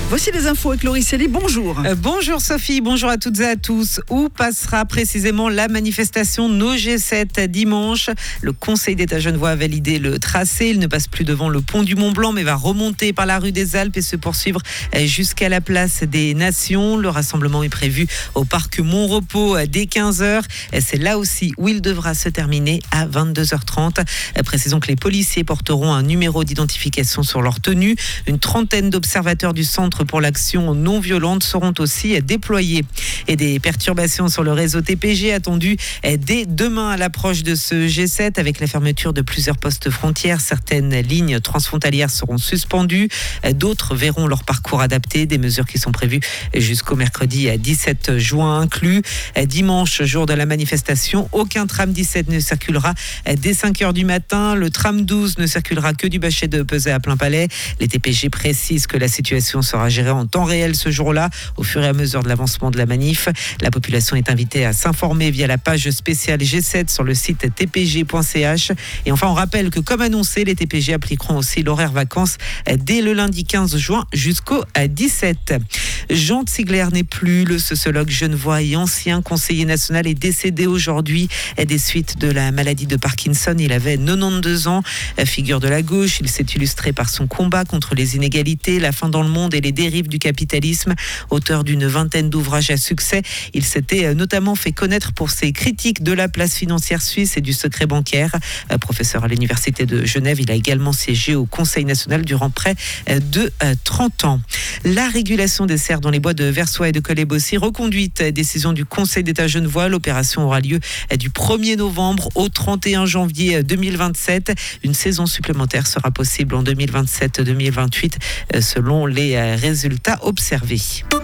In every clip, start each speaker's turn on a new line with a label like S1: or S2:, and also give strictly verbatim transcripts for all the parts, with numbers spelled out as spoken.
S1: Voici les infos avec Laurie Célie. Bonjour.
S2: Euh, bonjour Sophie, bonjour à toutes et à tous. Où passera précisément la manifestation No G sept dimanche? Le Conseil d'État genevois a validé le tracé. Il ne passe plus devant le pont du Mont-Blanc, mais va remonter par la rue des Alpes et se poursuivre jusqu'à la place des Nations. Le rassemblement est prévu au parc Montrepos dès quinze heures. C'est là aussi où il devra se terminer à vingt-deux heures trente. Précisons que les policiers porteront un numéro d'identification sur leur tenue. Une trentaine d'observateurs du Centre pour l'action non violente seront aussi déployés. Et des perturbations sur le réseau T P G attendues dès demain à l'approche de ce G sept avec la fermeture de plusieurs postes frontières. Certaines lignes transfrontalières seront suspendues. D'autres verront leur parcours adapté. Des mesures qui sont prévues jusqu'au mercredi dix-sept juin inclus. Dimanche, jour de la manifestation, aucun tram dix-sept ne circulera dès cinq heures du matin. Le tram douze ne circulera que du Bachet de Pesay à Plainpalais. Les T P G précisent que la situation sera gérée en temps réel ce jour-là, au fur et à mesure de l'avancement de la manif. La population est invitée à s'informer via la page spéciale G sept sur le site t p g point c h. Et enfin, on rappelle que comme annoncé, les T P G appliqueront aussi l'horaire vacances dès le lundi quinze juin jusqu'au dix-sept. Jean de Sigler n'est plus. Le sociologue genevois et ancien conseiller national est décédé aujourd'hui des suites de la maladie de Parkinson. Il avait quatre-vingt-douze ans. Figure de la gauche, il s'est illustré par son combat contre les inégalités, la faim dans le monde et les dérives du capitalisme. Auteur d'une vingtaine d'ouvrages à succès, il s'était notamment fait connaître pour ses critiques de la place financière suisse et du secret bancaire. Professeur à l'université de Genève, il a également siégé au Conseil national durant près de trente ans. La régulation des serres dans les bois de Versoix et de Collet-Bossy reconduite. Décision du Conseil d'État genevois. L'opération aura lieu du premier novembre au trente et un janvier deux mille vingt-sept. Une saison supplémentaire sera possible en deux mille vingt-sept deux mille vingt-huit selon les résultats observés.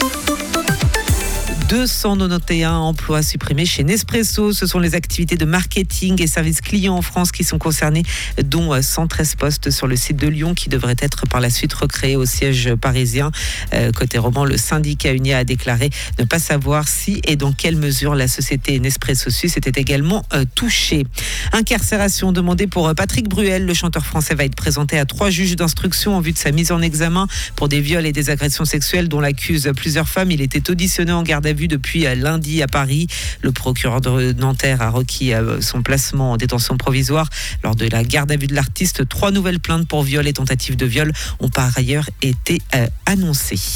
S2: deux cent quatre-vingt-onze emplois supprimés chez Nespresso. Ce sont les activités de marketing et services clients en France qui sont concernées, dont cent treize postes sur le site de Lyon qui devraient être par la suite recréés au siège parisien. Euh, côté roman, le syndicat Unia a déclaré ne pas savoir si et dans quelle mesure la société Nespresso Suisse était également euh, touchée. Incarcération demandée pour Patrick Bruel. Le chanteur français va être présenté à trois juges d'instruction en vue de sa mise en examen pour des viols et des agressions sexuelles dont l'accusent plusieurs femmes. Il était auditionné en garde à vue depuis lundi à Paris. Le procureur de Nanterre a requis son placement en détention provisoire. Lors de la garde à vue de l'artiste, trois nouvelles plaintes pour viol et tentative de viol ont par ailleurs été annoncées.